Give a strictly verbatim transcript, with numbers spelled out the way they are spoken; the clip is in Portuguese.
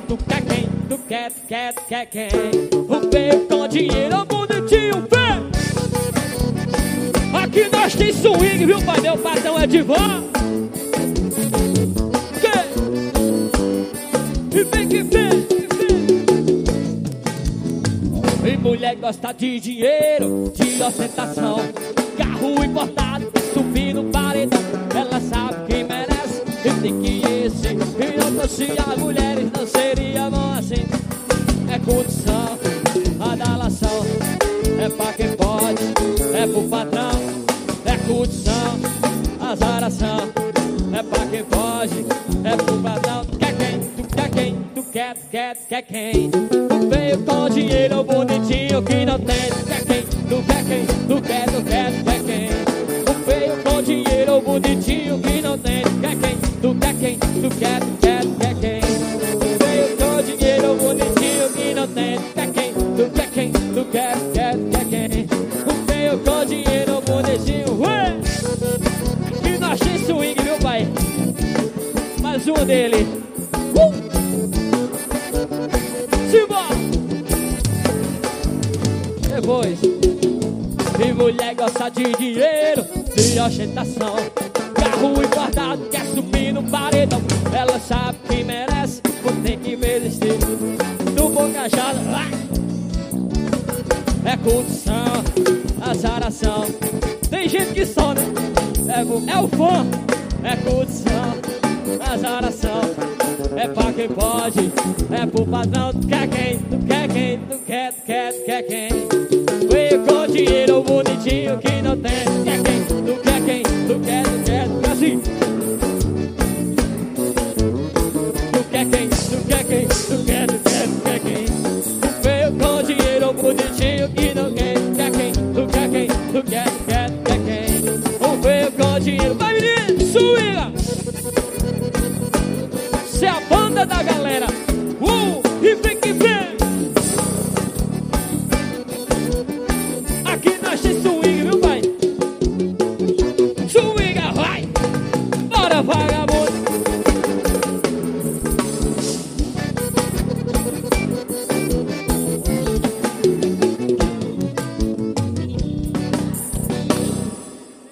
tu quer quem? Tu quer, quer, quer quem? O feio com dinheiro bonitinho, vem! Aqui nós tem swing, viu, pai? Meu patrão é de vó. E vem que vem, e mulher gosta de dinheiro, de ostentação, carro importado, subir no paredão. Ela sabe que merece e tem que esse. E não fosse as mulheres não seria bom assim. É condição, a dalação, é pra quem pode, é pro patrão. É condição, azaração, é pra quem pode, é pro patrão. Tu quer quem? Tu quer quem? Tu quer, quer, quer quem? Tu veio com dinheiro bonitinho que não tem. Tu quer quem? Tu quer quem? Tu quer, tu quer, tu quer quem? Tu veio com dinheiro bonitinho que não tem. Tu quer quem? Tu quer quem? Tu quer, tu quer, tu quer quem? Tu veio com dinheiro bonitinho que não tem. Tu quer quem? Tu quer quem? Tu quer, tu quer, tu quer quem? Tu veio com dinheiro bonitinho, ué! E nós tem swing, viu, pai? Mais um dele. Uh! Simbora! Depois, e mulher gosta de dinheiro, de ostentação, carro importado, quer subir no paredão. Ela sabe que merece, não tem que merecer. No bocajada, é condição, azaração. Tem gente que só, né? É, é o fã, é condição, azaração. É pra quem pode, é pro padrão. Tu quer quem? Tu quer quem? Tu quer, tu quer, tu quer quem? Veio com dinheiro bonitinho que não tem. Tu quer quem? Tu quer quem? Tu quer, tu quer, tu quer assim. Tu quer quem? Tu quer quem? Tu quer, tu quer, tu quer quem? Veio com dinheiro bonitinho que não tem. Tu quer quem? Tu quer quem? Tu quer, tu quer, tu quer quem? Veio com dinheiro. Vai, menino, swinga! Se é a banda da galera.